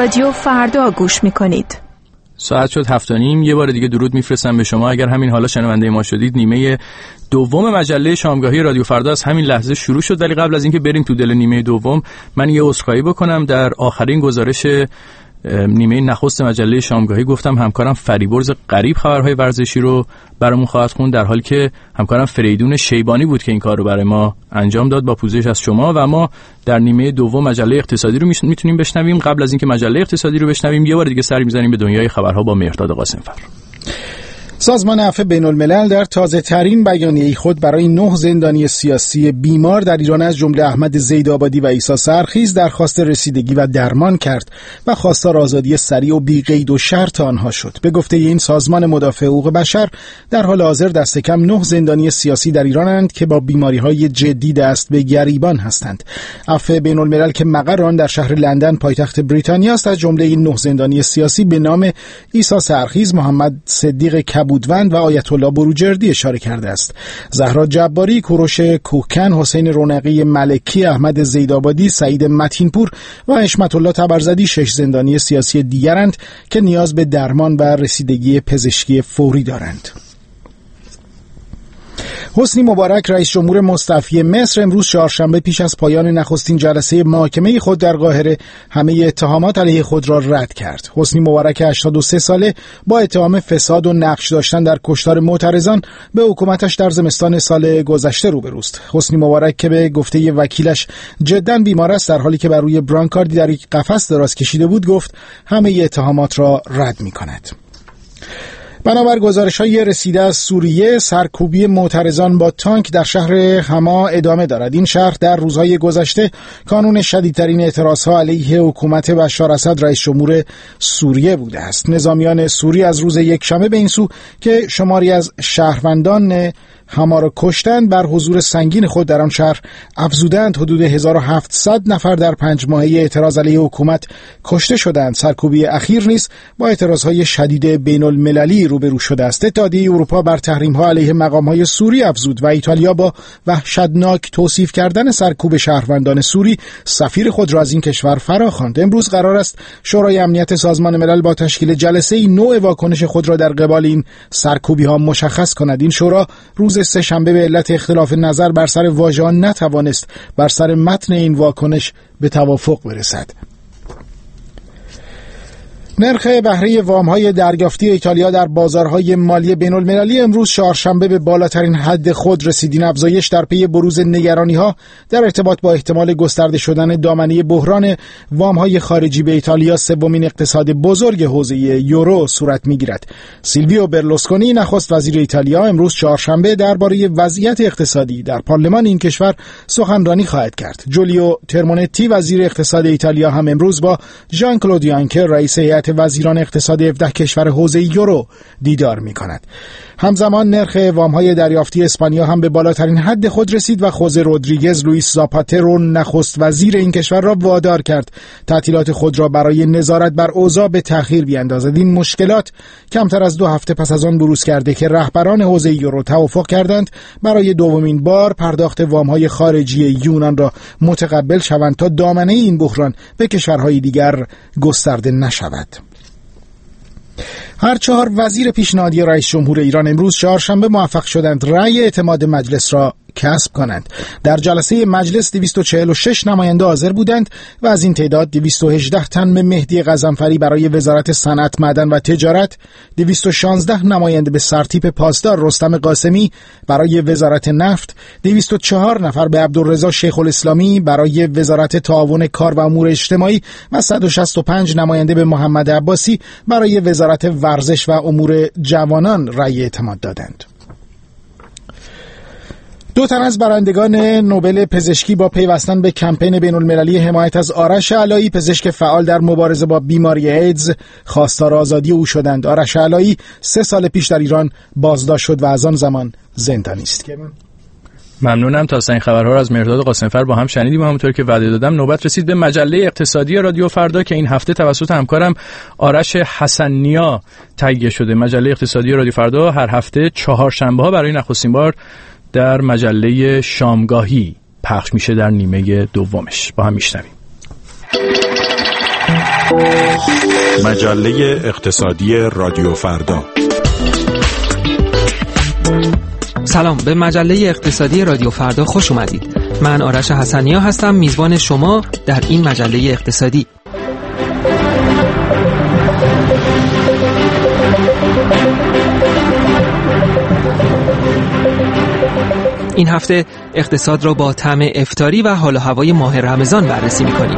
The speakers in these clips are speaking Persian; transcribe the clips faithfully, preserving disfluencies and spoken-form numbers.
رادیو فردا گوش میکنید. ساعت شد هفت و نیم. یه بار دیگه درود میفرستم به شما. اگر همین حالا شنونده ما شدید، نیمه دوم مجله شامگاهی رادیو فردا از همین لحظه شروع شد. ولی قبل از اینکه بریم تو دل نیمه دوم، من یه عذرخواهی بکنم. در آخرین گزارش نیمه نخست مجله شامگاهی گفتم همکارم فریبرز غریب خبرهای ورزشی رو برامون خواهد خوند، در حالی که همکارم فریدون شیبانی بود که این کار رو برای ما انجام داد با پوزش از شما. و ما در نیمه دوم مجله اقتصادی رو میتونیم بشنویم. قبل از اینکه مجله اقتصادی رو بشنویم، یه بار دیگه سری میزنیم به دنیای خبرها با مهرداد قاسم‌فر. سازمان عفو بین‌الملل در تازه ترین بیانیه خود برای نه زندانی سیاسی بیمار در ایران از جمله احمد زیدآبادی و عیسی سرخیز درخواست رسیدگی و درمان کرد و خواستار آزادی سریع و بی قید و شرط آنها شد. به گفته این سازمان مدافع حقوق بشر، در حال حاضر دست کم نه زندانی سیاسی در ایرانند که با بیماری‌های جدی دست به گریبان هستند. عفو بین‌الملل که مقر آن در شهر لندن پایتخت بریتانیا است، از جمله این نه زندانی سیاسی به نام عیسی سرخیز، محمد صدیق بودوند و آیت الله بروجردی اشاره کرده است. زهرا جباری، کوروش کوهکن، حسین رونقی ملکی، احمد زیدآبادی، سعید متینپور و حشمت الله تبرزدی شش زندانی سیاسی دیگرند که نیاز به درمان و رسیدگی پزشکی فوری دارند. حسنی مبارک، رئیس جمهور مستعفی مصر، امروز چهارشنبه پیش از پایان نخستین جلسه محاکمه خود در قاهره همه اتهامات علیه خود را رد کرد. حسنی مبارک هشتاد و سه ساله با اتهام فساد و نقش داشتن در کشتار معترضان به حکومتش در زمستان سال گذشته روبروست. حسنی مبارک که به گفته وکیلش جداً بیمار است، در حالی که بر روی برانکاردی در یک قفس دراز کشیده بود، گفت همه اتهامات را رد می‌کند. بنابر گزارش‌های رسیده از سوریه، سرکوبی معترضان با تانک در شهر حما ادامه دارد. این شهر در روزهای گذشته کانون شدیدترین اعتراضها علیه حکومت بشار اسد رئیس جمهور سوریه بوده است. نظامیان سوری از روز یکشنبه به این سو که شماری از شهروندان حما را کشتند، بر حضور سنگین خود در آن شهر افزودند. حدود هزار و هفتصد نفر در پنج ماهه اعتراض علیه حکومت کشته شدند. سرکوبی اخیر نیز با اعتراضهای شدید بین المللی روبرو شده است. اتحادیه اروپا بر تحریم‌ها علیه مقام‌های سوری افزود و ایتالیا با وحشتناک توصیف کردن سرکوب شهروندان سوری سفیر خود را از این کشور فراخواند. امروز قرار است شورای امنیت سازمان ملل با تشکیل جلسه‌ای نوع واکنش خود را در قبال این سرکوبی‌ها مشخص کند. این شورا روز سه شنبه به علت اختلاف نظر بر سر واژه آن نتوانست بر سر متن این واکنش به توافق برسد. نرخ بهره وام‌های دریافتی ایتالیا در بازارهای مالی بین‌المللی امروز چهارشنبه به بالاترین حد خود رسید. این افزایش در پی بروز نگرانی‌ها در ارتباط با احتمال گسترده شدن دامنه بحران وام‌های خارجی به ایتالیا، سومین اقتصاد بزرگ حوزه یورو، صورت می‌گیرد. سیلویو برلوسکونی، نخست وزیر ایتالیا، امروز چهارشنبه درباره وضعیت اقتصادی در پارلمان این کشور سخنرانی خواهد کرد. جولیو ترمونتی، وزیر اقتصاد ایتالیا، هم امروز با ژان کلود یانکر، رئیس هیئت وزیران اقتصاد هفده کشور حوزه یورو دیدار می‌کند. همزمان نرخ وام‌های دریافتی اسپانیا هم به بالاترین حد خود رسید و خوزه رودریگز لوئیس زاپاترو، نخست وزیر این کشور، را وادار کرد تعطیلات خود را برای نظارت بر اوضاع به تأخیر بیاندازد. این مشکلات کمتر از دو هفته پس از آن بروز کرده که رهبران حوزه یورو توافق کردند برای دومین بار پرداخت وام‌های خارجی یونان را متقبل شوند تا دامنه این بحران به کشورهای دیگر گسترده نشود. هر چهار وزیر پیشنهادی رئیس جمهور ایران امروز چهارشنبه موفق شدند رأی اعتماد مجلس را کسب کنند. در جلسه مجلس دویست و چهل و شش نماینده حاضر بودند و از این تعداد دویست و هجده تن به مهدی غضنفری برای وزارت صنعت، معدن و تجارت، دویست و شانزده نماینده به سرتیپ پاسدار رستم قاسمی برای وزارت نفت، دویست و چهار نفر به عبدالرضا شیخ الاسلامی برای وزارت تعاون کار و امور اجتماعی و صد و شصت و پنج نماینده به محمد عباسی برای وزارت ورزش و امور جوانان رأی اعتماد دادند. دو تن از برندگان نوبل پزشکی با پیوستن به کمپین بین‌المللی حمایت از آرش علایی، پزشک فعال در مبارزه با بیماری ایدز، خواستار آزادی او شدند. آرش علایی سه سال پیش در ایران بازداشت شد و از آن زمان زندانی است. ممنونم. تا این خبرها را از مهرداد قاسم‌فر با هم شنیدیم. همونطور که وعده دادم نوبت رسید به مجله اقتصادی رادیو فردا که این هفته توسط همکارم آرش حسن‌نیا تهیه شده. مجله اقتصادی رادیو فردا هر هفته چهارشنبه‌ها برای نخستین بار در مجله شامگاهی پخش میشه در نیمه دومش. با هم میشنویم. مجله اقتصادی رادیو فردا. سلام، به مجله اقتصادی رادیو فردا خوش اومدید. من آرش حسنیا هستم، میزبان شما در این مجله اقتصادی. این هفته اقتصاد را با طعم افطاری و حال و هوای ماه رمضان بررسی می‌کنیم.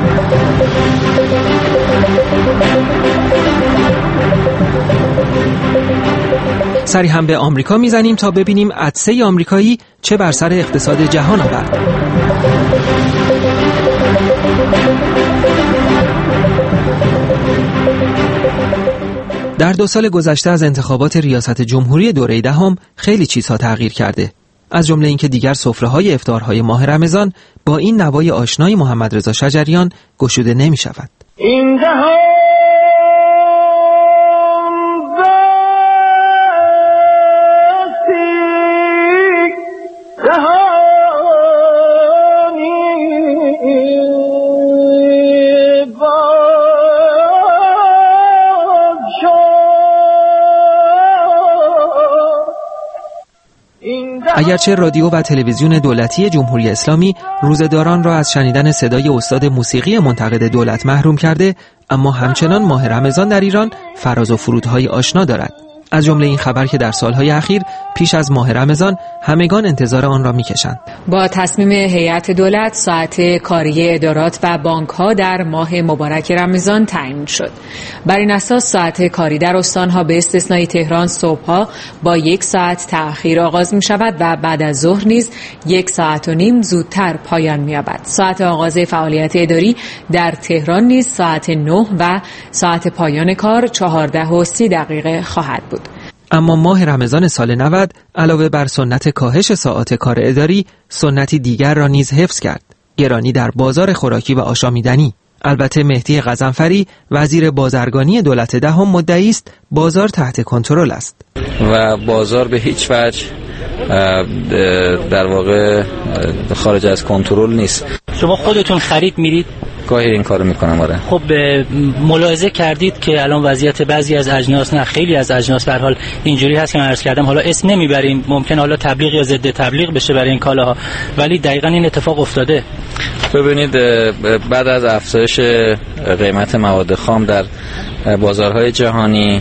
سری هم به آمریکا میزنیم تا ببینیم عطسه آمریکایی چه بر سر اقتصاد جهان آورد. در دو سال گذشته از انتخابات ریاست جمهوری دوره دهم خیلی چیزها تغییر کرده. از جمله اینکه دیگر سفره‌های افطارهای ماه رمضان با این نوای آشنای محمد رضا شجریان گشوده نمی‌شود. این اگرچه رادیو و تلویزیون دولتی جمهوری اسلامی روزه‌داران را از شنیدن صدای استاد موسیقی منتقد دولت محروم کرده، اما همچنان ماه رمضان در ایران فراز و فرودهای آشنا دارد. از جمله این خبر که در سالهای اخیر پیش از ماه رمضان همگان انتظار آن را می‌کشند. با تصمیم هیئت دولت ساعت کاری ادارات و بانک‌ها در ماه مبارک رمضان تعیین شد. بر این اساس ساعت کاری در استان‌ها به استثنای تهران صبح‌ها با یک ساعت تأخیر آغاز می‌شود و بعد از ظهر نیز یک ساعت و نیم زودتر پایان می‌یابد. ساعت آغاز فعالیت اداری در تهران نیز ساعت نه و ساعت پایان کار چهارده و سی دقیقه خواهد بود. اما ماه رمضان سال نود علاوه بر سنت کاهش ساعات کار اداری، سنتی دیگر را نیز حفظ کرد: گرانی در بازار خوراکی و آشامیدنی. البته مهدی غضنفری وزیر بازرگانی دولت دهم مدعی است بازار تحت کنترل است و بازار به هیچ وجه در واقع خارج از کنترل نیست. شما خودتون خرید میرید؟ گاهی این کارو میکنم. آره. خب ملاحظه کردید که الان وضعیت بعضی از اجناس، نه خیلی از اجناس به هر حال اینجوری هست که من عرض کردم، حالا اسم نمیبریم، ممکن حالا تبلیغ یا ضد تبلیغ بشه برای این کالاها، ولی دقیقاً این اتفاق افتاده. ببینید بعد از افزایش قیمت مواد خام در بازارهای جهانی،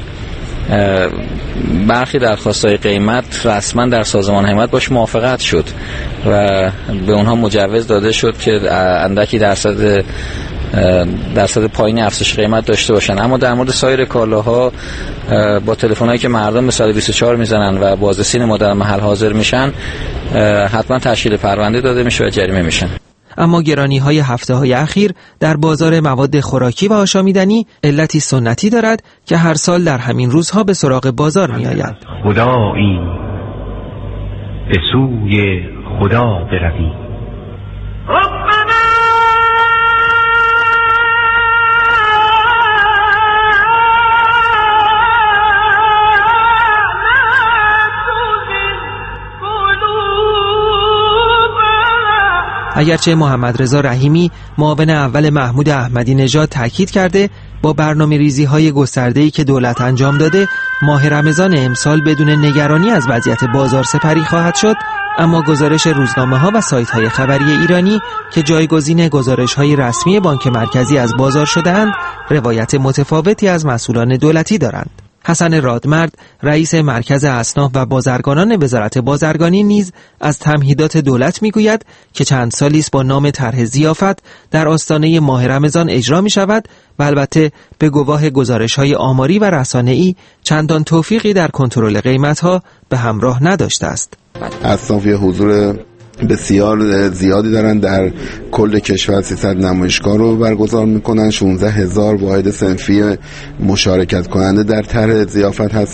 برخی درخواست‌های قیمت رسما در سازمان حمایت باش موافقت شد و به اونها مجوز داده شد که اندکی درصد درصد پایین افزایش قیمت داشته باشن. اما در مورد سایر کالاها با تلفن‌هایی که مردم به صد و بیست و چهار میزنن و بازرسین ما در محل حاضر میشن، حتما تشکیل پرونده داده میشه و جریمه میشن. اما گرانی‌های هفته‌های اخیر در بازار مواد خوراکی و آشامیدنی علتی سنتی دارد که هر سال در همین روزها به سراغ بازار می‌آید. خدایی به سوی خدا برویم. اگرچه محمد رضا رحیمی معاون اول محمود احمدی نژاد تاکید کرده با برنامه‌ریزی‌های گسترده‌ای که دولت انجام داده ماه رمضان امسال بدون نگرانی از وضعیت بازار سپری خواهد شد، اما گزارش روزنامه‌ها و سایت‌های خبری ایرانی که جایگزین گزارش‌های رسمی بانک مرکزی از بازار شده‌اند، روایت متفاوتی از مسئولان دولتی دارند. حسن رادمرد رئیس مرکز اصناف و بازرگانان وزارت بازرگانی نیز از تمهیدات دولت میگوید که چند سالی است با نام طرح ضیافت در آستانه ماه رمضان اجرا می شود و البته به گواه گزارش‌های آماری و رسانه‌ای چندان توفیقی در کنترل قیمت‌ها به همراه نداشته است. اصناف حضور بسیار زیادی دارن، در کل کشور سیصد نمایشگاه رو برگزار میکنن، شانزده هزار واحد صنفی مشارکت کننده در طرح ضیافت هستن.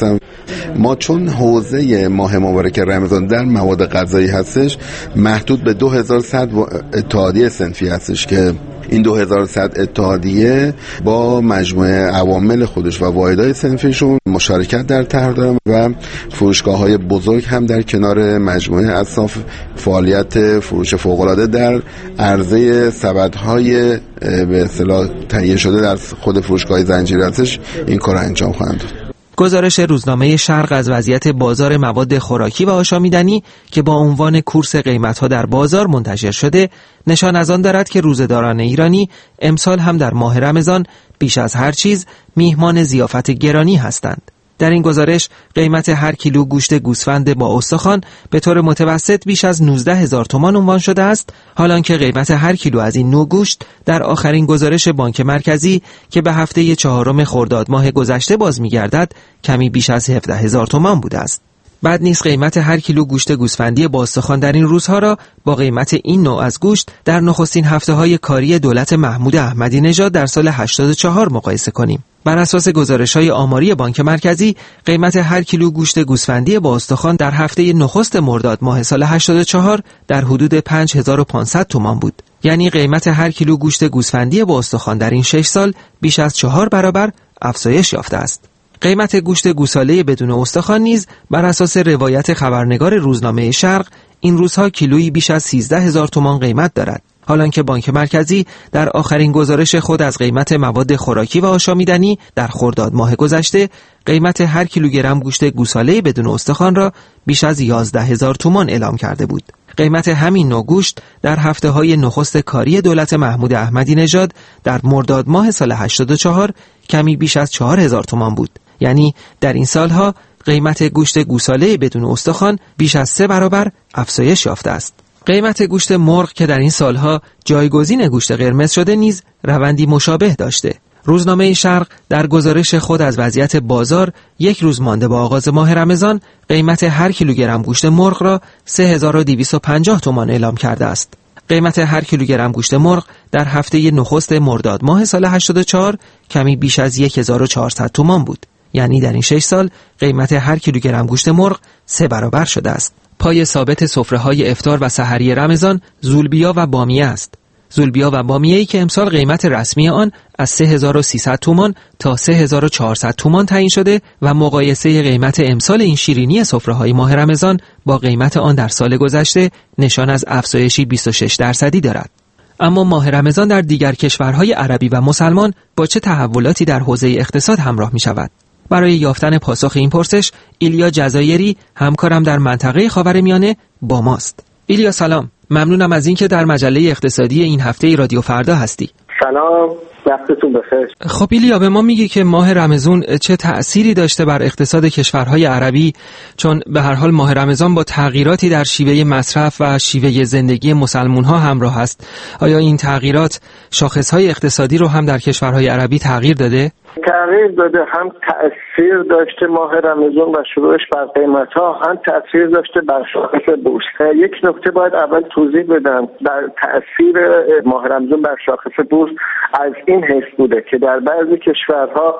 ما چون حوزه ماه مبارک رمضان در مواد غذایی هستش، محدود به دو هزار و صد اتحادیه صنفی هستش که این دو هزار و صد اتحادیه با مجموعه عوامل خودش و واحدهای صنفیشون مشارکت در طرح دارن و فروشگاه‌های بزرگ هم در کنار مجموعه اصناف فعالیت فروش فوق‌العاده در عرضه سبدهای به اصطلاح تهیه شده در خود فروشگاه زنجیره هستش این کار انجام خواهند داد. گزارش روزنامه شرق از وضعیت بازار مواد خوراکی و آشامیدنی که با عنوان کورس قیمت‌ها در بازار منتشر شده نشان از آن دارد که روزه‌داران ایرانی امسال هم در ماه رمضان بیش از هر چیز میهمان ضیافت گرانی هستند. در این گزارش قیمت هر کیلو گوشت گوسفند با استخوان به طور متوسط بیش از نوزده هزار تومان عنوان شده است، حالانکه قیمت هر کیلو از این نوع گوشت در آخرین گزارش بانک مرکزی که به هفته چهارم خرداد ماه گذشته باز می‌گردد کمی بیش از هفده هزار تومان بوده است. بعد نیز قیمت هر کیلو گوشت گوسفندی با استخوان در این روزها را با قیمت این نوع از گوشت در نخستین هفته‌های کاری دولت محمود احمدی نژاد در سال هشتاد و چهار مقایسه کنیم. بر اساس گزارش‌های آماری بانک مرکزی، قیمت هر کیلو گوشت گوسفندی با استخوان در هفته نخست مرداد ماه سال هشتاد و چهار در حدود پنج هزار و پانصد تومان بود. یعنی قیمت هر کیلو گوشت گوسفندی با استخوان در این شش سال بیش از چهار برابر افزایش یافته است. قیمت گوشت گوساله بدون استخوان نیز بر اساس روایت خبرنگار روزنامه شرق این روزها کیلویی بیش از سیزده هزار تومان قیمت دارد، حالانکه بانک مرکزی در آخرین گزارش خود از قیمت مواد خوراکی و آشامیدنی در خرداد ماه گذشته قیمت هر کیلوگرم گوشت گوساله بدون استخوان را بیش از یازده هزار تومان اعلام کرده بود. قیمت همین نوع گوشت در هفته‌های نخست کاری دولت محمود احمدی نژاد در مرداد ماه سال هشتاد و چهار کمی بیش از چهار هزار تومان بود. یعنی در این سالها قیمت گوشت گوساله بدون استخوان بیش از سه برابر افزایش یافته است. قیمت گوشت مرغ که در این سالها جایگزین گوشت قرمز شده نیز روندی مشابه داشته. روزنامه شرق در گزارش خود از وضعیت بازار یک روز مانده با آغاز ماه رمضان قیمت هر کیلوگرم گوشت مرغ را سه هزار و دویست و پنجاه تومان اعلام کرده است. قیمت هر کیلوگرم گوشت مرغ در هفته نخست مرداد ماه سال هشتاد و چهار کمی بیش از هزار و چهارصد تومان بود. یعنی در این شش سال قیمت هر کیلوگرم گوشت مرغ سه برابر شده است. پای ثابت سفره‌های افطار و سحری رمضان زولبیا و بامیه است. زولبیا و بامیه‌ای که امسال قیمت رسمی آن از سه هزار و سیصد تومان تا سه هزار و چهارصد تومان تعیین شده و مقایسه قیمت امسال این شیرینی سفره‌های ماه رمضان با قیمت آن در سال گذشته نشان از افزایشی بیست و شش درصدی دارد. اما ماه رمضان در دیگر کشورهای عربی و مسلمان با چه تحولاتی در حوزه اقتصاد همراه می شود؟ برای یافتن پاسخ این پرسش، ایلیا جزایری همکارم در منطقه خاورمیانه با ماست. ایلیا سلام، ممنونم از اینکه در مجله اقتصادی این هفته رادیو فردا هستی. سلام، وقتتون بخیر. خب ایلیا، به ما میگی که ماه رمضان چه تأثیری داشته بر اقتصاد کشورهای عربی، چون به هر حال ماه رمضان با تغییراتی در شیوه مصرف و شیوه زندگی مسلمان‌ها همراه است. آیا این تغییرات شاخصهای اقتصادی رو هم در کشورهای عربی تغییر داده؟ تغییر داده، هم تأثیر داشته ماه رمضان و شروعش بر قیمت‌ها، هم تأثیر داشته بر شاخص بورس. یک نکته باید اول توضیح بدم در تأثیر ماه رمضان بر شاخص بورس از این حیث بوده که در بعضی کشورها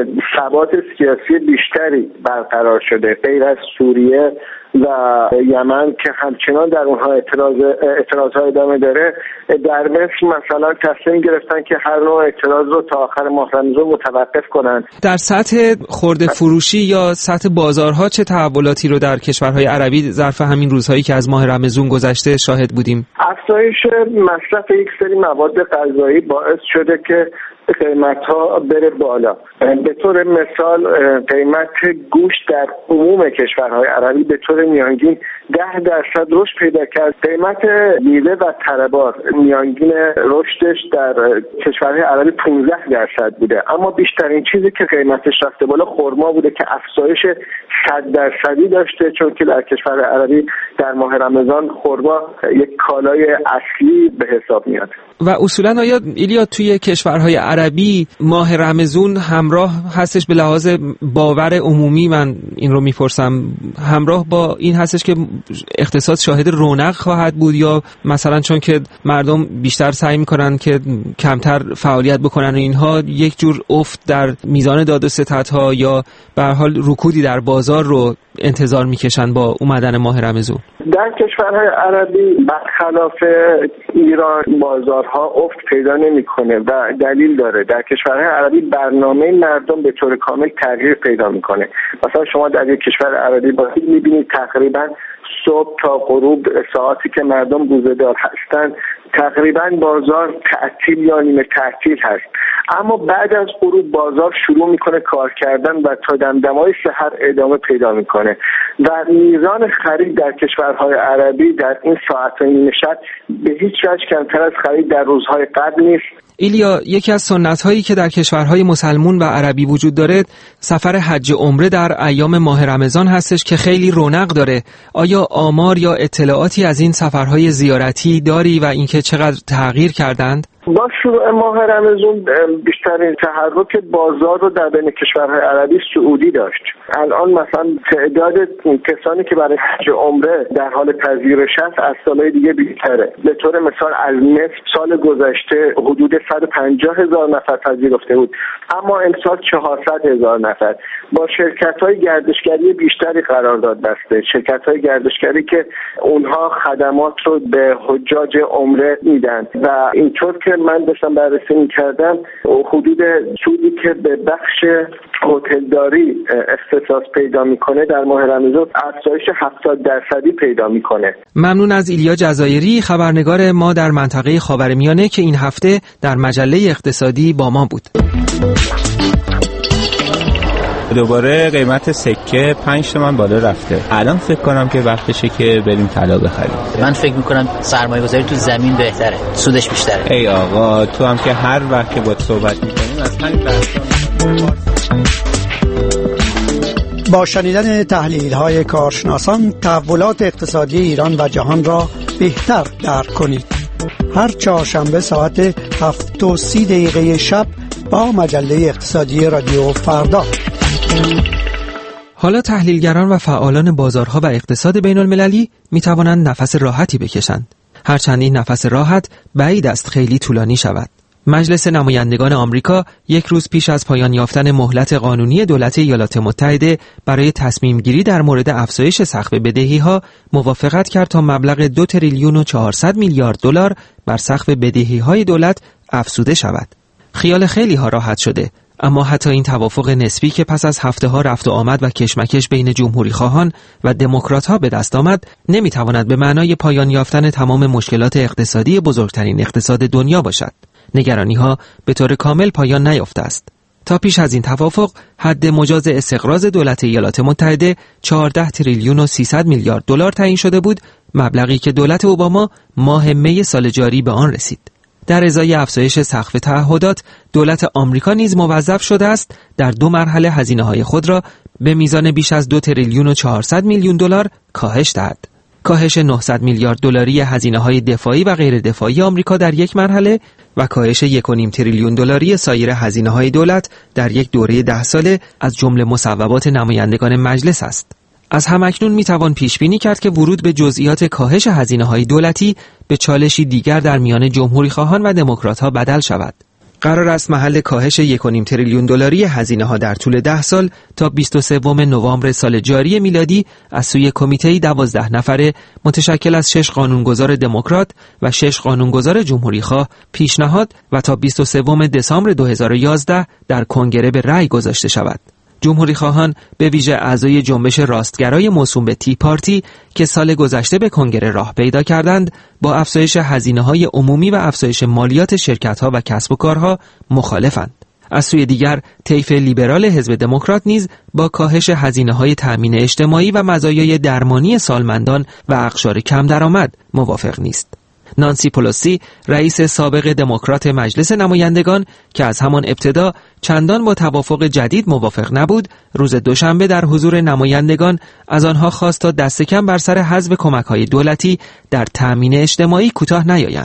ثبات سیاسی بیشتری برقرار شده، غیر از سوریه و یمن که همچنان در اونها اعتراض اعتراض‌ها ادامه داره. در مصر مثلا تصمیم گرفتن که هر نوع اعتراض رو تا آخر ماه رمضان متوقف کنن. در سطح خرده فروشی یا سطح بازارها چه تحولاتی رو در کشورهای عربی ظرف همین روزهایی که از ماه رمضان گذشته شاهد بودیم؟ افزایش مصرف یک سری مواد غذایی باعث شده که قیمت‌ها بره بالا. به طور مثال قیمت گوشت در عموم کشورهای عربی به طور میانگین ده درصد رشد پیدا کرد. قیمت میوه و تره‌بار میانگین رشدش در کشورهای عربی پانزده درصد بوده، اما بیشترین چیزی که قیمتش رفته بالا خرما بوده که افزایش صد درصدی داشته، چون که در کشورهای عربی در ماه رمضان خرما یک کالای اصلی به حساب میاد. و اصولا آیا ایلیا توی کشورهای عربی عربی ماه رمضان همراه هستش به لحاظ باور عمومی، من این رو میپرسم، همراه با این هستش که اقتصاد شاهد رونق خواهد بود، یا مثلا چون که مردم بیشتر سعی میکنن که کمتر فعالیت بکنن و اینها یک جور افت در میزان داد و ستدها یا به هر حال رکودی در بازار رو انتظار میکشن با اومدن ماه رمضان؟ در کشورهای عربی برخلاف ایران بازارها افت پیدا نمیکنه و دلیل داره. در کشورهای عربی برنامه مردم به طور کامل تغییر پیدا میکنه. مثلا شما در یک کشور عربی باشید میبینید تقریبا صبح تا غروب ساعتی که مردم روزه‌دار هستن تقریبا بازار تعطیل یا نیمه تعطیل هست، اما بعد از غروب بازار شروع میکنه کار کردن و تا دمدمای سحر ادامه پیدا میکنه و میزان خرید در کشورهای عربی در این ساعت‌های نیمه شب به هیچ وجه کمتر از خرید در روزهای قبل نیست. ایلیا، یکی از سنت‌هایی که در کشورهای مسلمون و عربی وجود داره سفر حج عمره در ایام ماه رمضان هستش که خیلی رونق داره. آیا آمار یا اطلاعاتی از این سفرهای زیارتی داری و اینکه چقدر تغییر کردند؟ با شروع ماه رمضان بیشترین تحرک بازار رو در بین کشورهای عربی سعودی داشت. الان مثلا تعداد کسانی که برای حج عمره در حال پذیرش هست از سالهای دیگه بیشتره. به طور مثال از مصر سال گذشته حدود صد و پنجاه هزار نفر پذیرفته بود، اما امسال چهارصد هزار نفر. با شرکت‌های گردشگری بیشتری قرارداد بسته، شرکت‌های گردشگری که اونها خدمات رو به حجاج عمره میدن و اینطور که من داشتم بررسی می‌کردم حدود سودی که به بخش هتلداری اختصاص پیدا میکنه در ماه رمضان افزایش هفتاد درصدی پیدا میکنه. ممنون از ایلیا جزایری، خبرنگار ما در منطقه خاورمیانه که این هفته در مجله اقتصادی با ما بود. دوباره قیمت سکه پنج تومن بالا رفته. الان فکر کنم که وقتشه که بریم طلا بخریم. من فکر میکنم سرمایه گذاری تو زمین بهتره، سودش بیشتره. ای آقا، تو هم که هر وقت که باهات صحبت میکنیم از همین بحثا. با شنیدن تحلیل‌های کارشناسان تحولات اقتصادی ایران و جهان را بهتر درک کنید. هر چهارشنبه ساعت هفت و سی دقیقه شب با مجله اقتصادی رادیو فردا. حالا تحلیلگران و فعالان بازارها و اقتصاد بین المللی می توانند نفس راحتی بکشند، هرچند این نفس راحت بعید است خیلی طولانی شود. مجلس نمایندگان آمریکا یک روز پیش از پایان یافتن مهلت قانونی دولت ایالات متحده برای تصمیم گیری در مورد افزایش سقف بدهی‌ها موافقت کرد تا مبلغ دو تریلیون و چهارصد میلیارد دلار بر سقف بدهی‌های دولت افزوده شود. خیال خیلی ها راحت شده، اما حتی این توافق نسبی که پس از هفته ها رفت و آمد و کشمکش بین جمهوری خواهان و دموکرات ها به دست آمد نمیتواند به معنای پایان یافتن تمام مشکلات اقتصادی بزرگترین اقتصاد دنیا باشد. نگرانی ها به طور کامل پایان نیافته است. تا پیش از این توافق حد مجاز استقراض دولت ایالات متحده چهارده تریلیون و سیصد میلیارد دلار تعیین شده بود، مبلغی که دولت اوباما ماه می سال جاری به آن رسید. در ازای افزایش سقف تعهدات، دولت آمریکا نیز موظف شده است در دو مرحله هزینه‌های خود را به میزان بیش از دو تریلیون و چهارصد میلیون دلار کاهش دهد. کاهش نهصد میلیارد دلاری هزینه‌های دفاعی و غیر دفاعی آمریکا در یک مرحله و کاهش یک و نیم تریلیون دلاری سایر هزینه‌های دولت در یک دوره ده ساله از جمله مصوبات نمایندگان مجلس است. از همکنون میتوان پیش بینی کرد که ورود به جزئیات کاهش هزینه‌های دولتی به چالشی دیگر در میان جمهوری خواهان و دموکرات‌ها بدل شود. قرار است محل کاهش یک و نیم تریلیون دلاری هزینه‌ها در طول ده سال تا بیست و سوم نوامبر سال جاری میلادی از سوی کمیته‌ای دوازده نفره متشکل از شش قانونگذار دموکرات و شش قانونگذار جمهوری‌خواه پیشنهاد و تا بیست و سوم دسامبر دو هزار و یازده در کنگره به رأی گذاشته شود. جمهوری خواهان به ویژه اعضای جنبش راستگرای موسوم به تی پارتی که سال گذشته به کنگره راه پیدا کردند با افزایش هزینه‌های عمومی و افزایش مالیات شرکت‌ها و کسب و کارها مخالفند. از سوی دیگر طیف لیبرال حزب دموکرات نیز با کاهش هزینه‌های تأمین اجتماعی و مزایای درمانی سالمندان و اقشار کم درآمد موافق نیست. نانسی پلوسی، رئیس سابق دموکرات مجلس نمایندگان که از همان ابتدا چندان با توافق جدید موافق نبود، روز دوشنبه در حضور نمایندگان از آنها خواست تا دست کم بر سر حذف کمک‌های دولتی در تأمین اجتماعی کوتاه نیایند.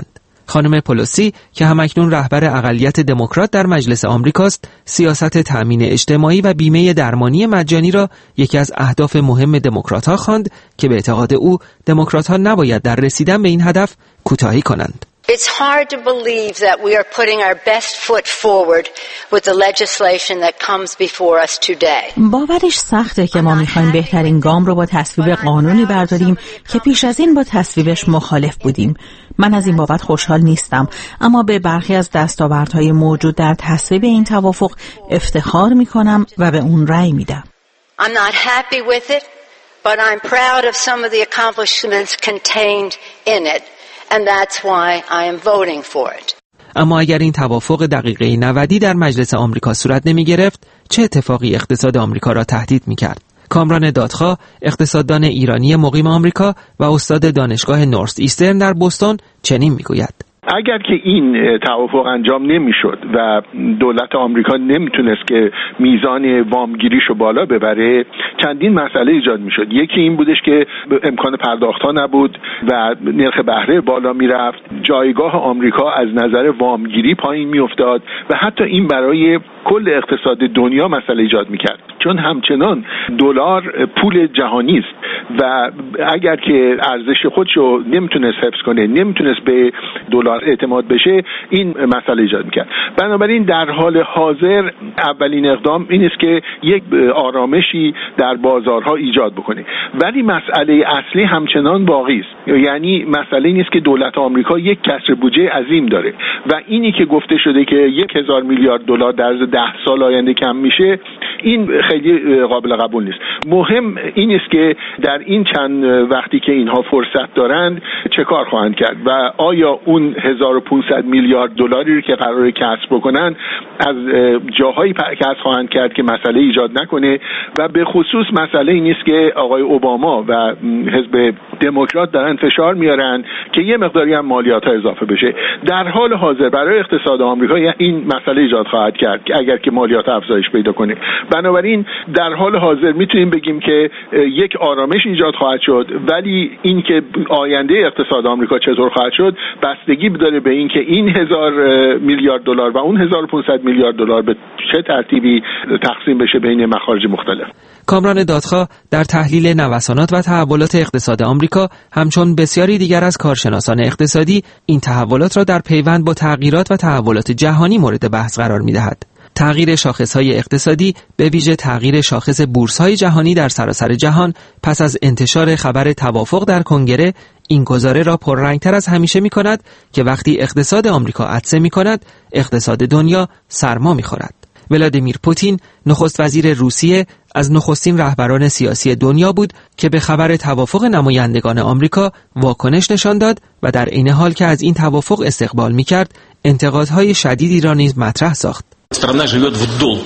خانم پلوسی که همکنون رهبر اقلیت دموکرات در مجلس آمریکاست، سیاست تأمین اجتماعی و بیمه درمانی مجانی را یکی از اهداف مهم دموکرات‌ها خواند که به اعتقاد او دموکرات‌ها نباید در رسیدن به این هدف کوتاهی کنند. It's hard to believe that we are putting our best foot forward with the legislation that comes before us today. باورش سخته که ما می‌خوایم بهترین گام رو با تصویب قانونی برداریم که پیش از این با تصویبش مخالف بودیم. من از این بابت خوشحال نیستم، اما به برخی از دستاوردهای موجود در تصویب این توافق افتخار می‌کنم و به اون رأی میدم. I'm not happy with it, but I'm proud of some of the accomplishments contained in it. And that's why I am voting for it. اما اگر این توافق دقیقه نود در مجلس آمریکا صورت نمی گرفت، چه اتفاقی اقتصاد آمریکا را تهدید می کرد؟ کامران دادخواه، اقتصاددان ایرانی مقیم آمریکا و استاد دانشگاه نورث ایسترن در بوستون چنین می گوید: اگر که این توافق انجام نمیشد و دولت آمریکا نمیتونست که میزان وامگیریشو بالا ببره، چندین مسئله ایجاد میشد. یکی این بودش که امکان پرداخت‌ها نبود و نرخ بهره بالا میرفت، جایگاه آمریکا از نظر وامگیری پایین میافتاد و حتی این برای کل اقتصاد دنیا مسئله ایجاد میکرد، چون همچنان دلار پول جهانی است و اگر که ارزش خودشو نمیتونست حفظ کنه، نمیتونست به دلار اعتماد بشه، این مسئله ایجاد میکرد. بنابراین در حال حاضر اولین اقدام این است که یک آرامشی در بازارها ایجاد بکنه، ولی مسئله اصلی همچنان باقی است. یعنی مسئله این است که دولت آمریکا یک کسر بودجه عظیم داره و اینی که گفته شده که یک هزار میلیارد دلار در ده سال آینده کم میشه، این خیلی قابل قبول نیست. مهم این است که در این چند وقتی که اینها فرصت دارند چه کار خواهند کرد و آیا اون هزار و پانصد میلیارد دلاری که قراره کسب بکنن از جاهایی کسب خواهند کرد که مسئله ایجاد نکنه. و به خصوص مسئله این است که آقای اوباما و حزب دموکرات دارن فشار میارن که یه مقداری هم مالیات ها اضافه بشه. در حال حاضر برای اقتصاد آمریکا این مسئله ایجاد خواهد کرد که اگر که مالیات افزایش پیدا کنه. بنابراین در حال حاضر میتونیم بگیم که یک آرامش ایجاد خواهد شد، ولی این که آینده اقتصاد آمریکا چطور خواهد شد بستگی داره به این که این هزار میلیارد دلار و اون هزار و پانصد میلیارد دلار به چه ترتیبی تقسیم بشه بین مخارج مختلف. کامران دادخواه در تحلیل نوسانات و تحولات اقتصاد آمریکا همچون بسیاری دیگر از کارشناسان اقتصادی این تحولات را در پیوند با تغییرات و تحولات جهانی مورد بحث قرار می‌دهد. تغییر شاخص‌های اقتصادی به ویژه تغییر شاخص بورس‌های جهانی در سراسر جهان پس از انتشار خبر توافق در کنگره این گزاره را پررنگتر از همیشه می‌کند که وقتی اقتصاد آمریکا عطسه می‌کند، اقتصاد دنیا سرما می‌خورد. ولادیمیر پوتین، نخست وزیر روسیه، از نخستین رهبران سیاسی دنیا بود که به خبر توافق نمایندگان آمریکا واکنش نشان داد و در عین حال که از این توافق استقبال می‌کرد، انتقادهای شدیدی را نیز مطرح ساخت. Страна живет в долг,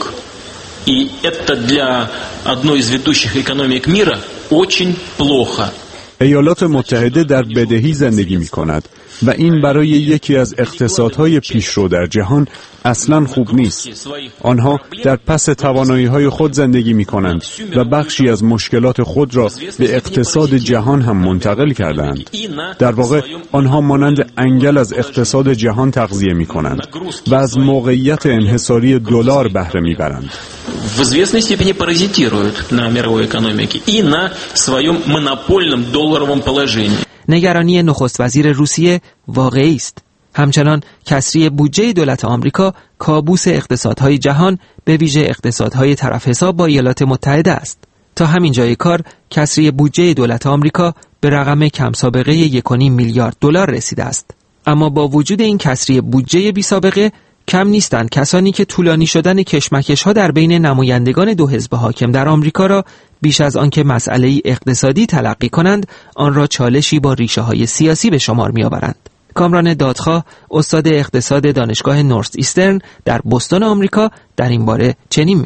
и это для одной из ведущих экономик мира очень плохо. ایالات متحده در بدهی زندگی می کند و این برای یکی از اقتصادهای پیشرو در جهان اصلاً خوب نیست. آنها در پس توانایی‌های خود زندگی می کنند و بخشی از مشکلات خود را به اقتصاد جهان هم منتقل کردند. در واقع آنها مانند انگل از اقتصاد جهان تغذیه می کنند و از موقعیت انحصاری دلار بهره می برند. В известной степени паразитируют на мировой экономике и на своем монопольном долларовом положении. نگرانی نخست وزیر روسیه واقعی است. همچنان کسری بودجه دولت آمریکا کابوس اقتصادهای جهان به ویژه اقتصادهای طرف حساب با ایالات متحده است. تا همین جای کار کسری بودجه دولت آمریکا به رقم کم سابقه یک و نیم میلیارد دلار رسیده است. اما با وجود این کسری بودجه بی سابقه کم نیستند کسانی که طولانی شدن کشمکش‌ها در بین نمایندگان دو حزب حاکم در آمریکا را بیش از آن که مسئله اقتصادی تلقی کنند، آن را چالشی با ریشه‌های سیاسی به شمار می‌آورند. کامران دادخواه، استاد اقتصاد دانشگاه نورث ایسترن در بوستون آمریکا، در این باره چنین می‌گوید: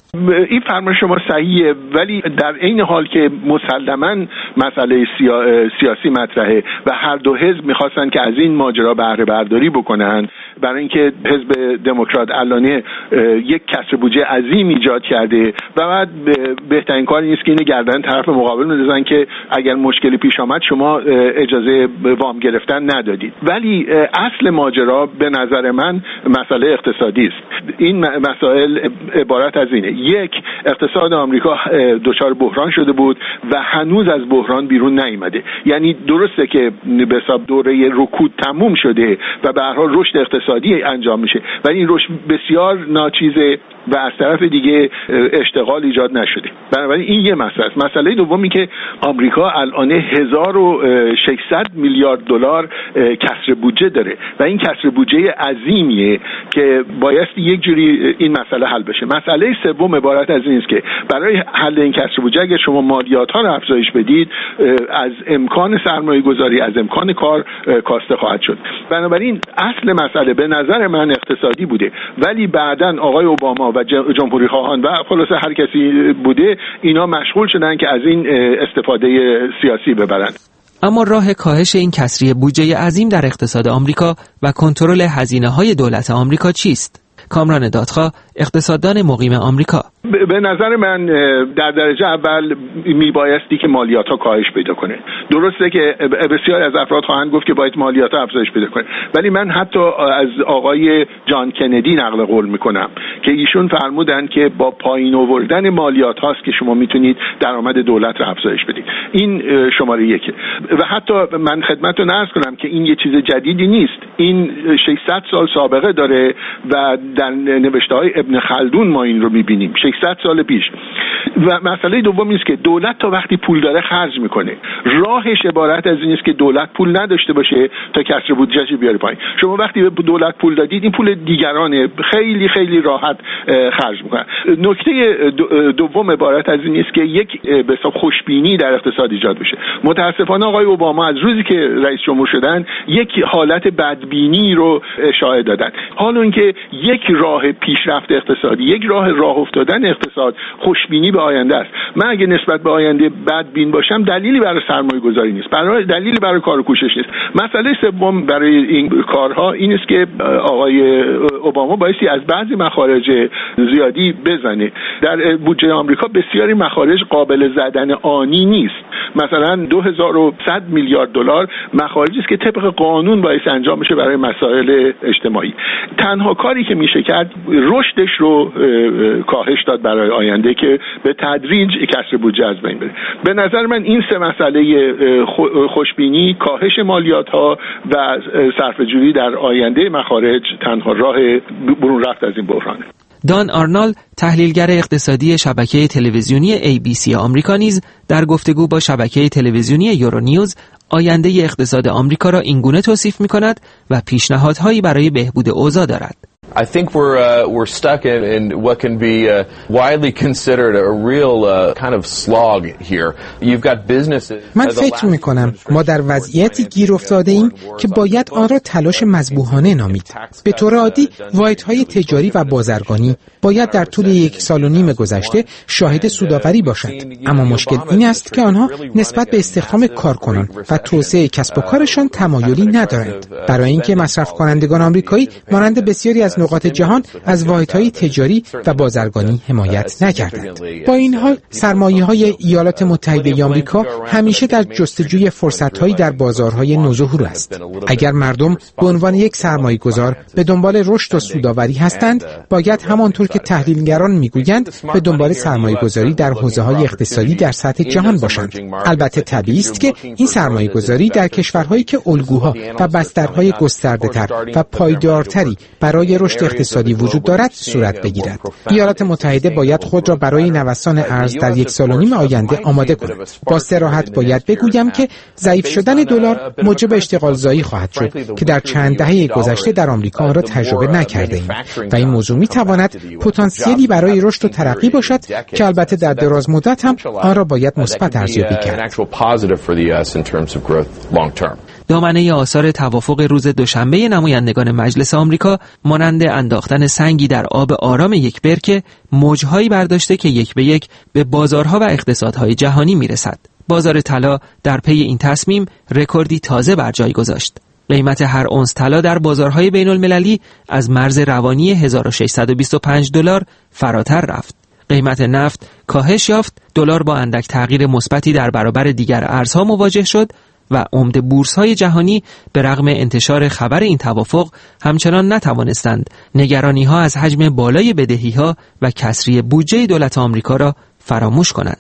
این فرمان شما صحیحه، ولی در عین حال که مسلماً مسئله سیا... سیاسی مطرحه و هر دو حزب میخواستن که از این ماجرا بهره برداری بکنن، برای اینکه حزب دموکرات الان یک کسر بودجه عظیم ایجاد کرده و بعد بهترین کار نیست که اینو گردن طرف مقابل میذارن که اگر مشکلی پیش آمد شما اجازه وام گرفتن ندادید. ولی اصل ماجرا به نظر من مسئله اقتصادی است. این مسائل عبارت از اینه: یک، اقتصاد آمریکا دچار بحران شده بود و هنوز از بحران بیرون نیامده. یعنی درسته که به حساب دوره رکود تموم شده و به هر حال رشد اقتصادی انجام میشه، ولی این رشد بسیار ناچیزه و از طرف دیگه اشتغال ایجاد نشده. بنابراین این یه مسئله است. مسئله دومی که آمریکا الان هزار و ششصد میلیارد دلار کسر بودجه داره و این کسر بودجه عظیمیه که باید یک جوری این مسئله حل بشه. مسئله سوم عبارت از این است که برای حل این کسر بودجه اگر شما مالیات ها رو افزایش بدید، از امکان سرمایه گذاری، از امکان کار کاسته خواهد شد. بنابراین اصل مسئله به نظر من اقتصادی بوده، ولی بعداً آقای اوباما و جمهوری خواهان و خلاصه هر کسی بوده اینا مشغول شدن که از این استفاده سیاسی ببرن. اما راه کاهش این کسری بودجه عظیم در اقتصاد آمریکا و کنترل هزینه‌های دولت آمریکا چیست؟ کامران دادخواه، اقتصاددان مقیم آمریکا: به نظر من در درجه اول میبایستی که مالیات ها کاهش پیدا کنه. درسته که بسیاری از افراد خواهند گفت که باید مالیات ها افزایش پیدا کنه، ولی من حتی از آقای جان کندی نقل قول میکنم که ایشون فرمودن که با پایین آوردن مالیات هاست که شما میتونید درآمد دولت رو افزایش بدید. این شماره یکه. و حتی من خدمتتون عرض کنم که این یه چیز جدیدی نیست. این ششصد سال سابقه داره و در نوشته‌های ابن خلدون ما این رو می‌بینیم ششصد سال پیش. و مسئله دوم است که دولت تا وقتی پول داره خرج میکنه. راهش عبارت از این است که دولت پول نداشته باشه تا کسر بودجه‌اش بیاره پایین. شما وقتی به دولت پول دادید، این پول دیگرانه، خیلی خیلی راحت خرج میکنن. نکته دوم عبارت از این است که یک به حساب خوشبینی در اقتصاد ایجاد بشه. متاسفانه آقای اوباما از روزی که رئیس جمهور شدن یک حالت بدبینی رو اشاعه دادن. حالا اینکه یک راه پیشرفت اقتصادی، یک راه راه افتادن اقتصاد خوشبینی به آینده است. من اگه نسبت به آینده بدبین باشم، دلیلی برای سرمایه گذاری نیست، برای دلیلی برای کار و کوشش نیست. مسئله سوم برای این کارها این است که آقای اوباما بایستی از بعضی مخارج زیادی بزنه. در بودجه آمریکا بسیاری مخارج قابل زدن آنی نیست. مثلا دو هزار و صد میلیارد دلار مخارجی است که طبق قانون باید انجام بشه برای مسائل اجتماعی. تنها کاری که میشه کرد رشدش رو کاهش داد برای آینده که به تدریج کسر بودجه از بین بره. به نظر من این سه مسئله خوشبینی، کاهش مالیات ها و صرفه‌جویی در آینده مخارج تنها راه برون رفت از این بحرانه. دان آرنالد، تحلیلگر اقتصادی شبکه تلویزیونی ای بی سی آمریکا، نیز در گفتگو با شبکه تلویزیونی یورونیوز آینده اقتصاد آمریکا را اینگونه توصیف می‌کند و پیشنهادهایی برای بهبود اوضاع دارد. I think we're uh, we're stuck in, in what can be uh, widely considered a real uh, kind of slog here. You've got businesses. من فکر می‌کنم ما در وضعیتی گیر افتاده ایم که باید آن را تلاش مذبوحانه نامید. به طور عادی واحدهای تجاری و بازرگانی باید در طول یک سال و نیم گذشته شاهد سودآوری باشند، اما مشکل این است که آنها نسبت به استخدام کارکنان و توسعه کسب و کارشان تمایلی ندارند. برای اینکه مصرف کنندگان آمریکایی مانند بسیاری از نقاط جهان از واحدهای تجاری و بازرگانی حمایت نکردند. با این حال سرمایه‌های ایالات متحده آمریکا همیشه در جستجوی فرصت‌هایی در بازارهای نوظهور است. اگر مردم به عنوان یک سرمایه‌گذار به دنبال رشد و سودآوری هستند، باید همانطور که تحلیلگران میگویند به دنبال سرمایه‌گذاری در حوزه‌های اقتصادی در سطح جهان باشند. البته طبیعی است که این سرمایه‌گذاری در کشورهایی که الگوها و بسترهای گسترده‌تر و پایدارتری برای رشد اقتصادی وجود دارد صورت بگیرد. ایالات متحده باید خود را برای نوسان ارز در یک سال و نیم آینده آماده کند. با صراحت باید بگویم که ضعیف شدن دلار موجب اشتغال زایی خواهد شد که در چند دهه گذشته در آمریکا آن را تجربه نکرده ایم و این موضوع می تواند پتانسیلی برای رشد و ترقی باشد که البته در دراز مدت هم آن را باید مثبت ارزیابی کرد. دامنه آثار توافق روز دوشنبه نمایندگان مجلس آمریکا مانند انداختن سنگی در آب آرام یک برکه موجهایی برداشته که یک به یک به بازارها و اقتصادهای جهانی میرسد. بازار طلا در پی این تصمیم رکوردی تازه بر جای گذاشت. قیمت هر اونس طلا در بازارهای بین المللی از مرز روانی هزار و ششصد و بیست و پنج دلار فراتر رفت. قیمت نفت کاهش یافت، دلار با اندک تغییر مثبتی در برابر دیگر ارزها مواجه شد و عمده بورس‌های جهانی به رغم انتشار خبر این توافق همچنان نتوانستند نگرانی‌ها از حجم بالای بدهی‌ها و کسری بودجه دولت آمریکا را فراموش کنند.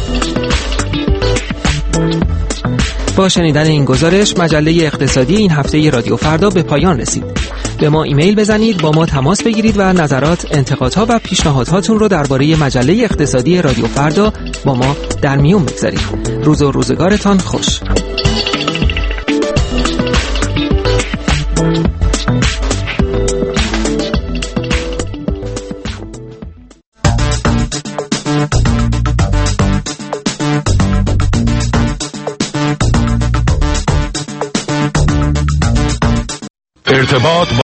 با شنیدن این گزارش مجله اقتصادی این هفته رادیو فردا به پایان رسید. به ما ایمیل بزنید، با ما تماس بگیرید و نظرات، انتقادها و پیشنهادهاتون رو درباره مجله اقتصادی رادیو فردا با ما در میون بگذارید. روز و روزگارتان خوش. ارتباط